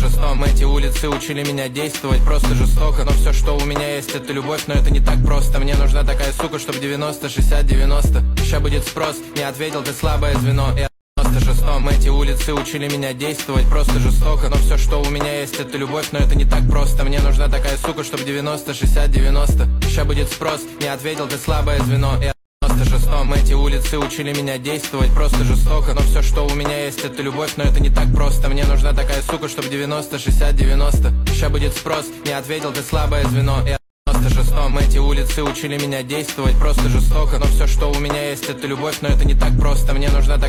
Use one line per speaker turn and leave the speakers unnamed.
96-м эти улицы учили меня действовать просто жестоко. Но все, что у меня есть, это любовь, но это не так просто. Мне нужна такая сука, чтоб 90, 60, 90. Ща будет спрос, не ответил, ты слабое звено. Я в 96-м эти улицы учили меня действовать просто жестоко. Но все, что у меня есть, это любовь, но это не так просто. Мне нужна такая сука, чтоб 90, 60, 90. Ща будет спрос, не ответил, ты слабое звено. Я в 96-м эти улицы учили меня действовать просто жестоко. Но все, что у меня есть, это любовь, но это не так просто. Мне нужна такая сука, чтоб 90, 60, 90. Ща будет спрос, не ответил, ты слабое звено. Я в 96-м эти улицы учили меня действовать просто жестоко. Но все, что у меня есть, это любовь, но это не так просто. Мне нужна такая